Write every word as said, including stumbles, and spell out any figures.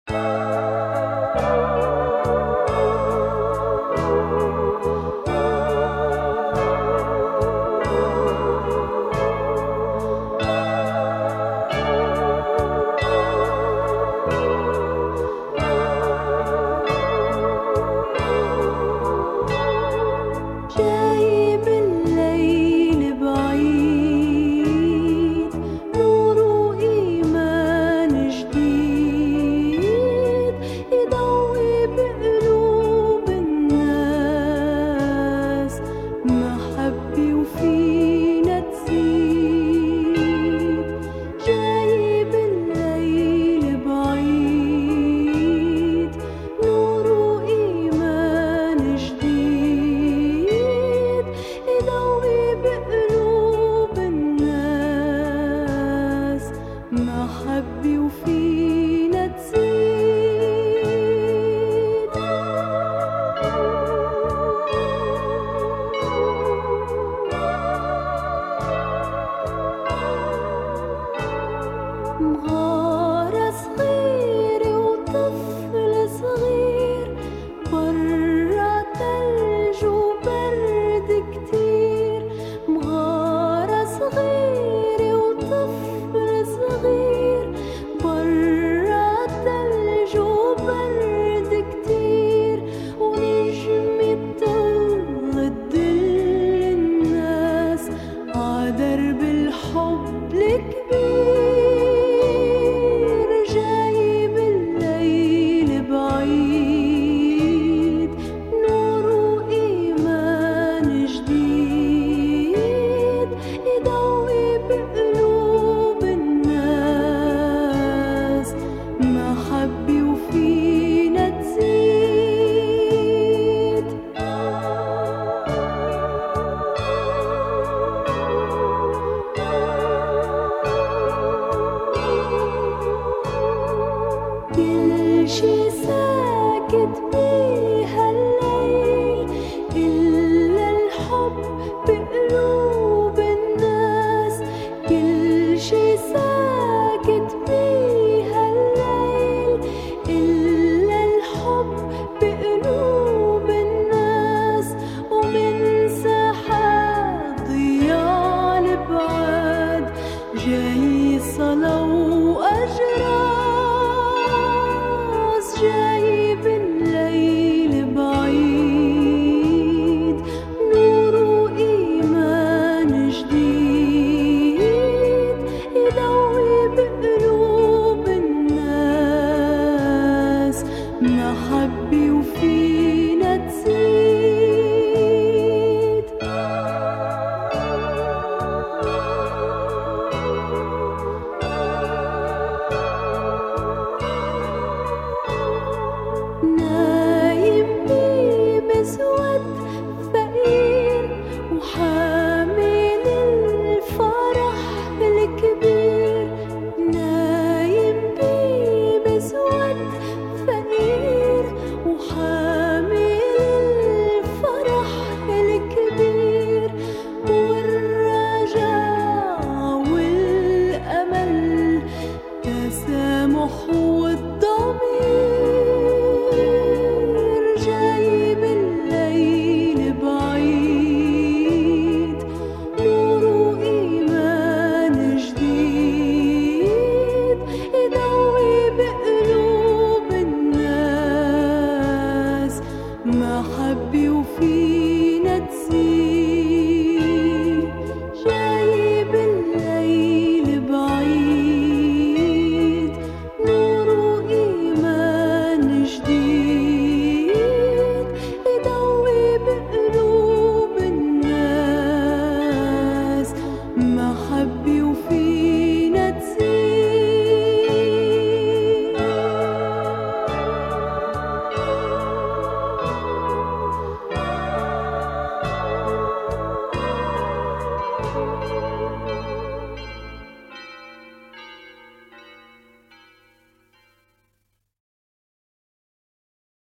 محبي وفينا تزيد. مغارة صغيرة وطفل صغير برا تلج وبرد كتير. مغارة صغيرة وطفل صغير برا تلج وبرد كتير. ونجمة تضل تدل الناس عدرب الحب الكبير. جاي بالليل بعيد نور وإيمان جديد يضوي بقلوب الناس. محبي وفينا تزيد. كل شي ساكت بهالليل إلا الحب بقلوب الناس. كل شي ساكت بهالليل إلا الحب بقلوب الناس. ومن ساحات ضياع البعاد جاي صلاة وأجراس. جاي بالليل بعيد نور وإيمان جديد يضوي بقلوب الناس. محبي